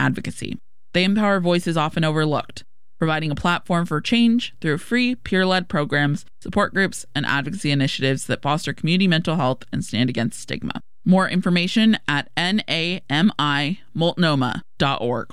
advocacy. They empower voices often overlooked, providing a platform for change through free, peer-led programs, support groups, and advocacy initiatives that foster community mental health and stand against stigma. More information at namimultnomah.org.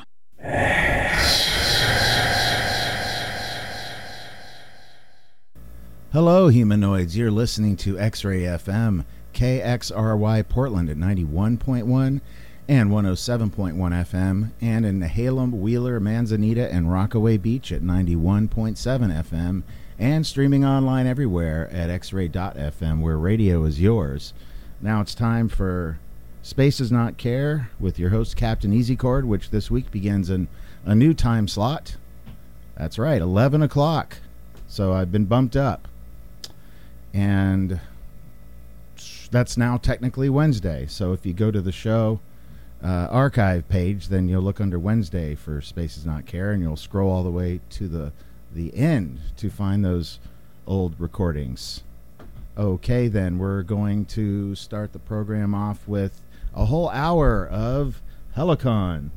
Hello, humanoids. You're listening to X-Ray FM, KXRY Portland at 91.1 and 107.1 FM, and in Nehalem, Wheeler, Manzanita, and Rockaway Beach at 91.7 FM, and streaming online everywhere at xray.fm, where radio is yours. Now it's time for Spaces Not Care with your host, Captain EasyCord, which this week begins in a new time slot. That's right, 11 o'clock. So I've been bumped up. And that's now technically Wednesday. So if you go to the show archive page, then you'll look under Wednesday for Spaces Not Care, and you'll scroll all the way to the end to find those old recordings. Okay, then we're going to start the program off with a whole hour of Helicon.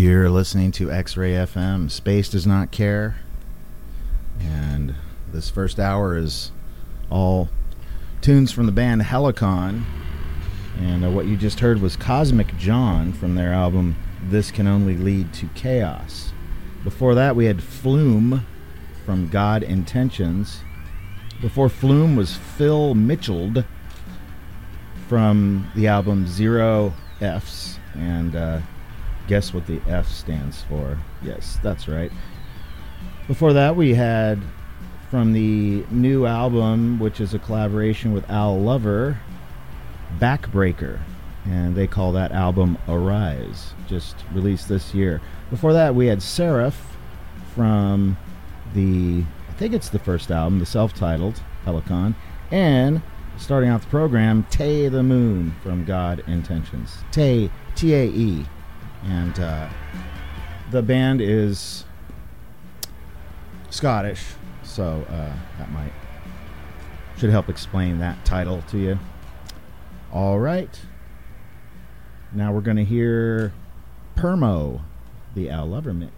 You're listening to X-Ray FM. Space does not care. And this first hour is all tunes from the band Helicon. And what you just heard was Cosmic John from their album This Can Only Lead to Chaos. Before that, we had Flume from God Intentions. Before Flume was Phil Mitchell from the album Zero Fs. And guess what the F stands for? Yes, that's right. Before that, we had from the new album, which is a collaboration with Al Lover, Backbreaker. And they call that album Arise, just released this year. Before that, we had Seraph from the, I think it's the first album, the self-titled Helicon. And starting off the program, Tae the Moon from God Intentions. Tae, T-A-E. And the band is Scottish, so that should help explain that title to you. All right. Now we're going to hear Permo, the Al Lover mix.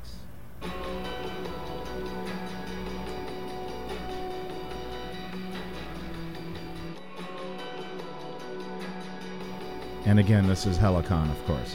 And again, this is Helicon, of course.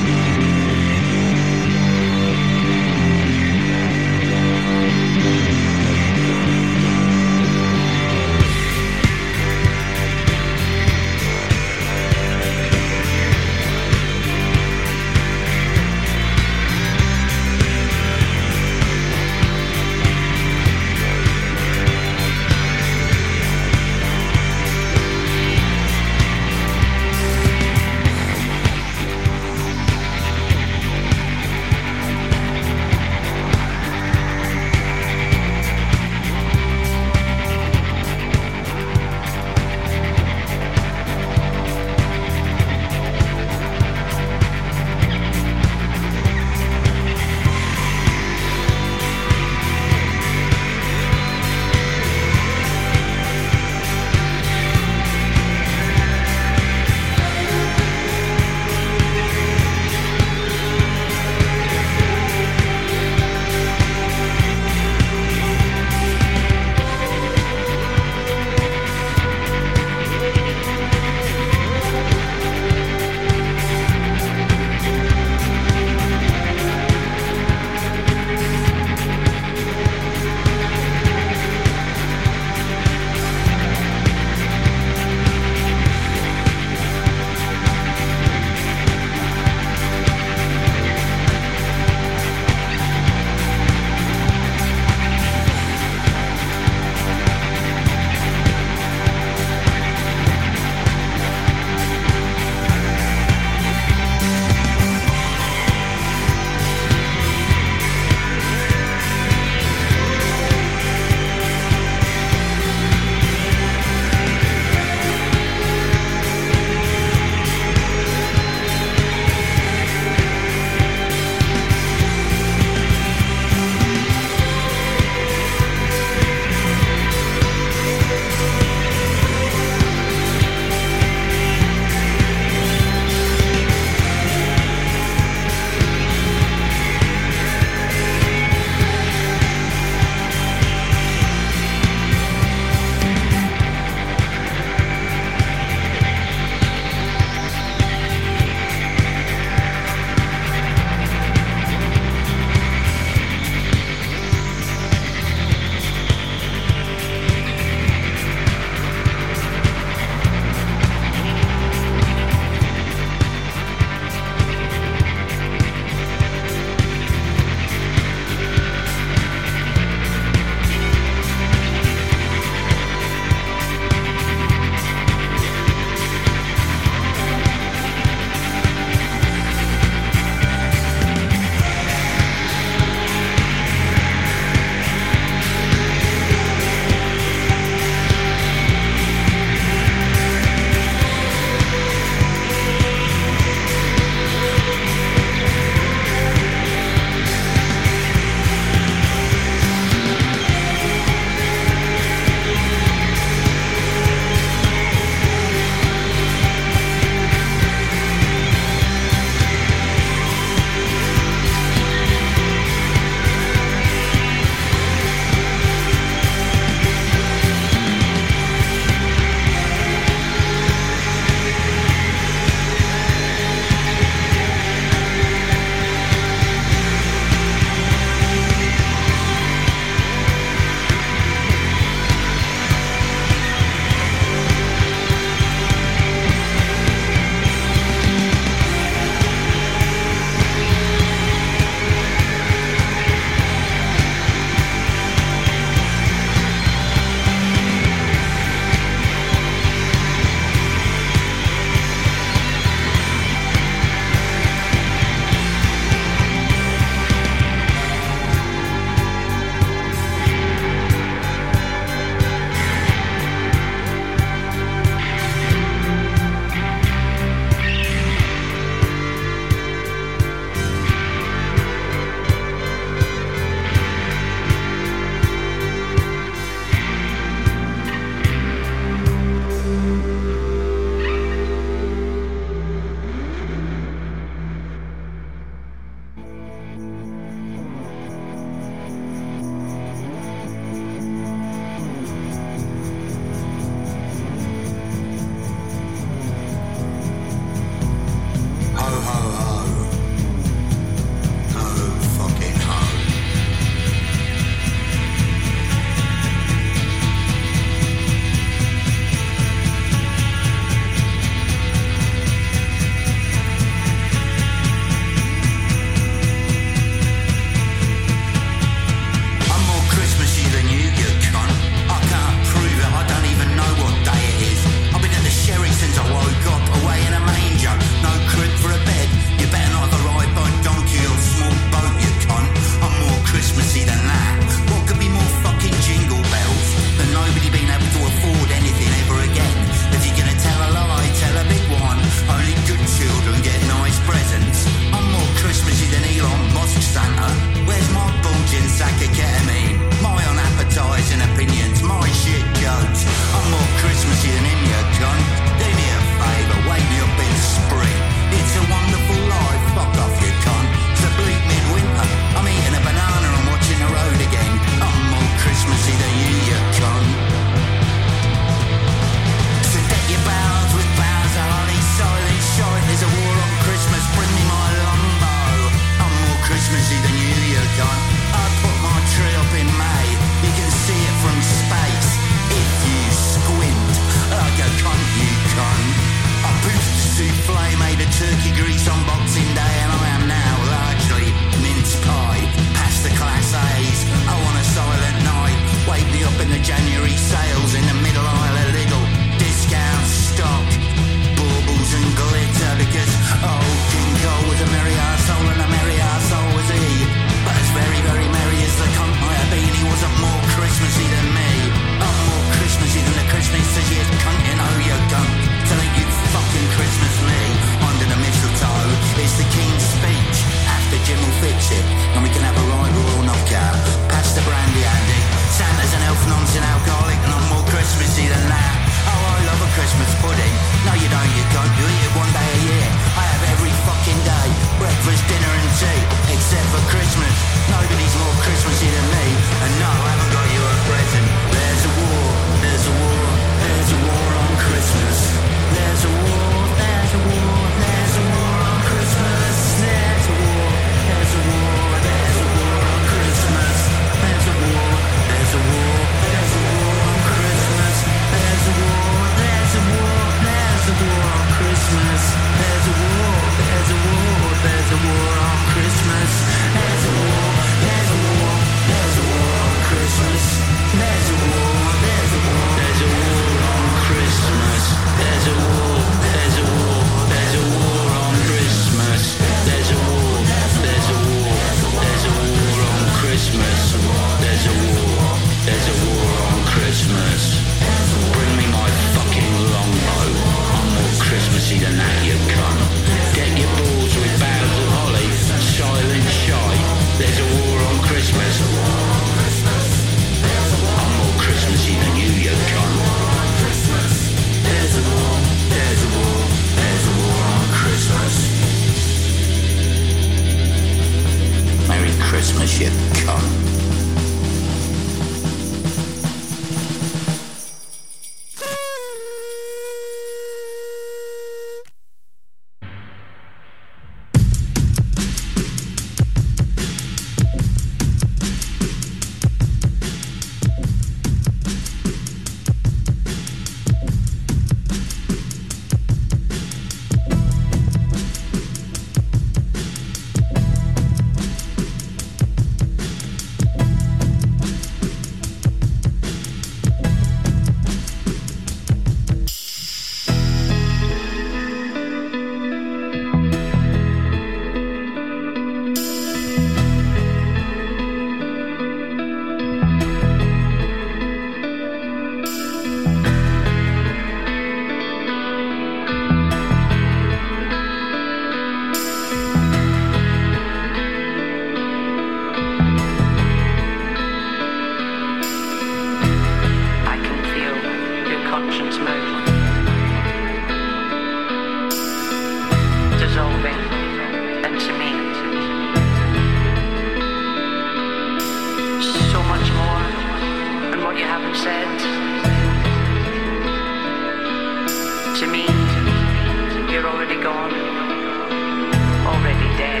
To me, you're already gone, already dead.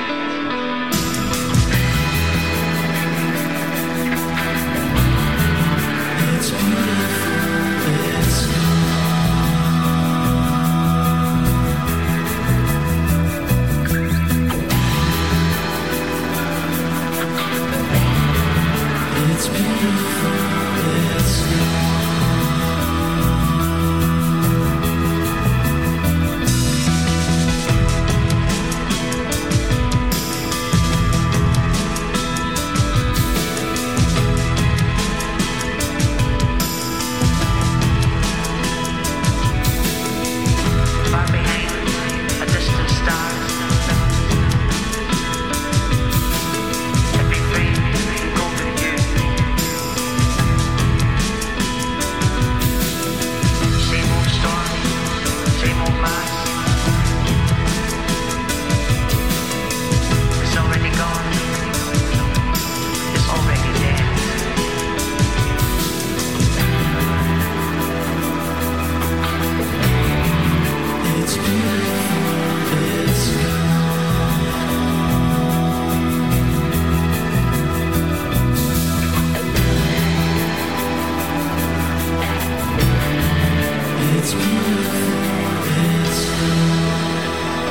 It's beautiful, it's it's beautiful, it's far behind a distant star. Every frame golden hue. Same old storm, same old mass. It's already gone. It's already dead. It's beautiful, it's it's beautiful, it's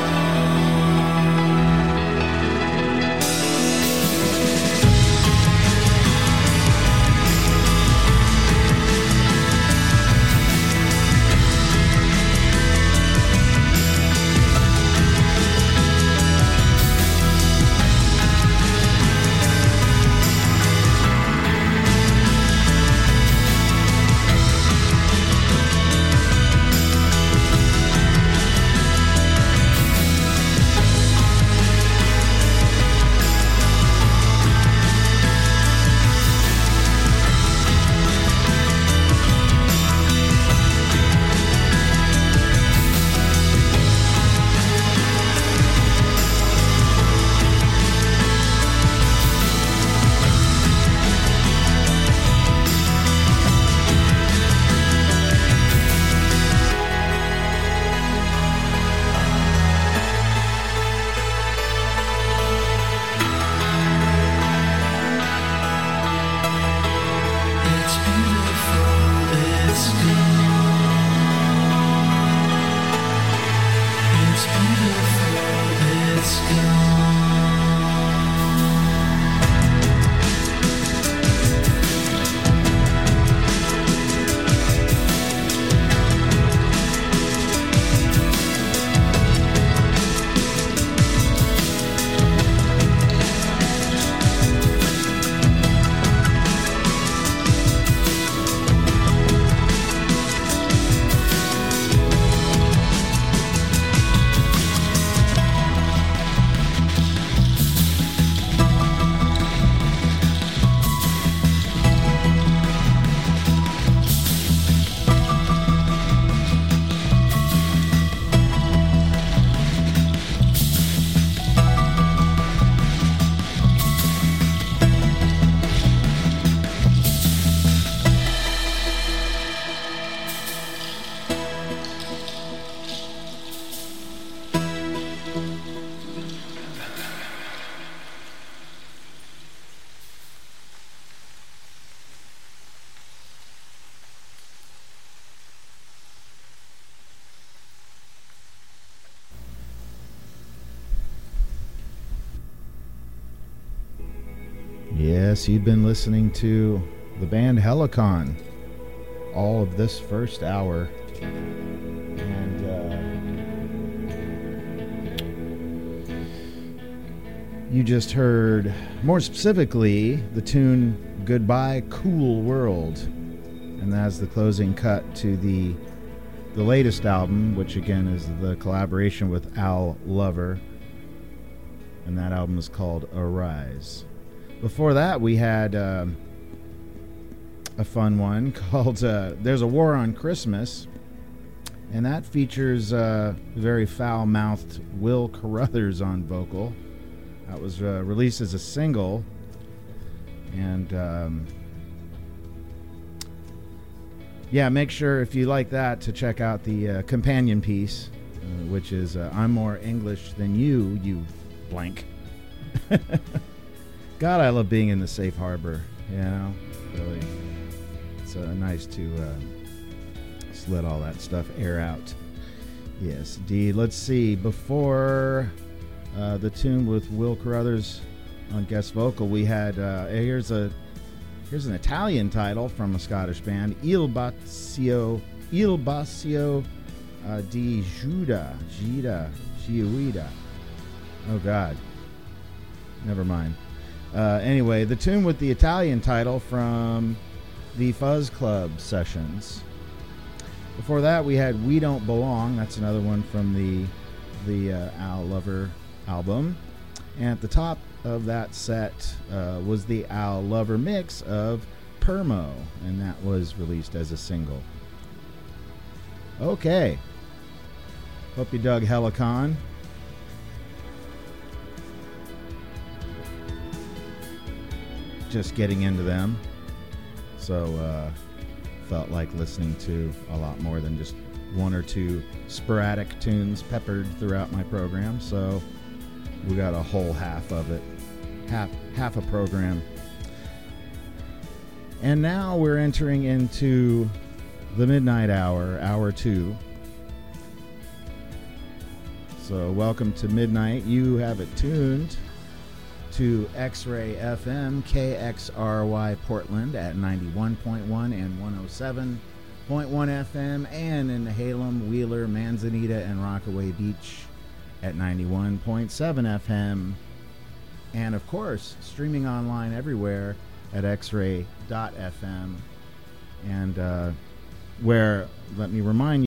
it's beautiful, it's it's beautiful, it's gone. Yes, you've been listening to the band Helicon all of this first hour. And you just heard, more specifically, the tune Goodbye Cool World. And that's the closing cut to the latest album, which again is the collaboration with Al Lover. And that album is called Arise. Before that, we had a fun one called There's a War on Christmas. And that features very foul-mouthed Will Carruthers on vocal. That was released as a single. And Yeah, make sure if you like that to check out the companion piece, which is I'm More English Than You, you blank. God, I love being in the safe harbor, you know, really. It's nice to just let all that stuff air out. Yes, indeed. Let's see, before the tune with Will Carruthers on guest vocal, we had, here's an Italian title from a Scottish band, Il Bacio di Giuda. Oh, God. Never mind. Anyway, the tune with the Italian title from the Fuzz Club sessions. Before that, we had We Don't Belong. That's another one from the Al Lover album. And at the top of that set was the Al Lover mix of Permo, and that was released as a single. Okay. Hope you dug Helicon. Just getting into them. So, felt like listening to a lot more than just one or two sporadic tunes peppered throughout my program. So, we got a whole half of it. Half a program. And now we're entering into the midnight hour, hour 2. So welcome to midnight. You have it tuned to X-Ray FM, KXRY Portland at 91.1 and 107.1 FM, and in Halem, Wheeler, Manzanita, and Rockaway Beach at 91.7 FM. And of course, streaming online everywhere at xray.fm. And where, let me remind you,